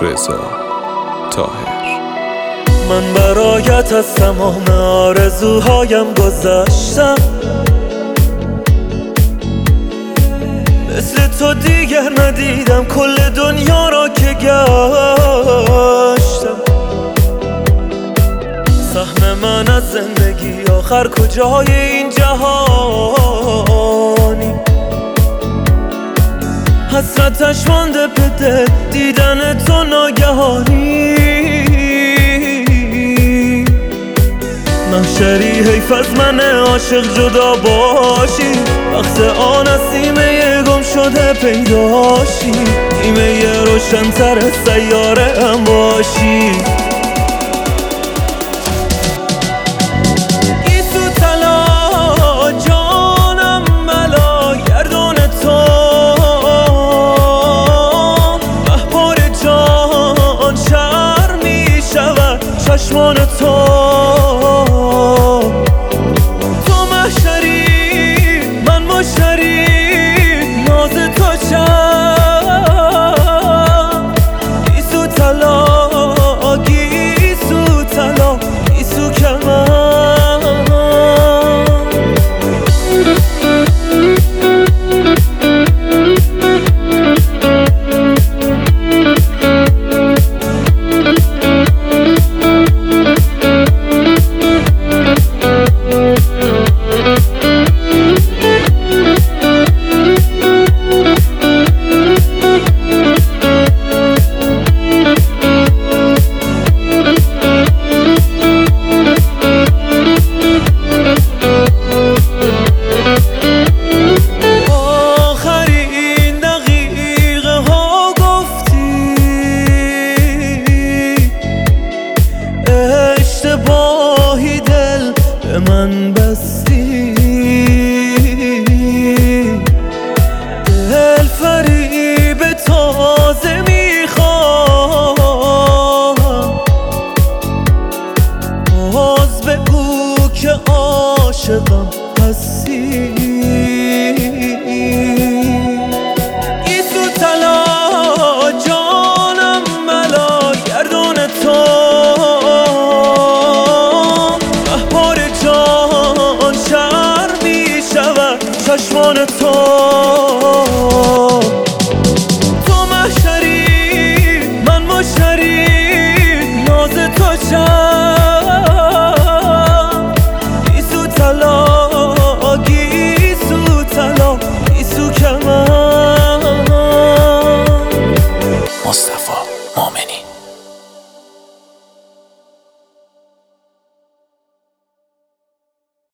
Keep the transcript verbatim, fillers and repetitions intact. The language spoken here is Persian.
رضا طاهر. من برایت از تمام آرزوهایم گذشتم، مثل تو دیگر ندیدم کل دنیا را که گشتم. سهم من از زندگی آخر کجای این جهانی، حسرتش مانده به دل دیدن تو ناگهانی. محشری حیف از من عاشق جدا باشی، وقت آن از سیمه گم شده پیداشی، نیمه روشن‌تر سیاره هم باشی. گیسو طلا جانم بلا گردون تو، مهبار جان شر می شود چشمان تو. اشتباهی دل به من بستی، دل فریب تازه میخوام، باز بگو که عاشقم هستی. گیسو طلا جانم بلا گردون تو، چشمان تو.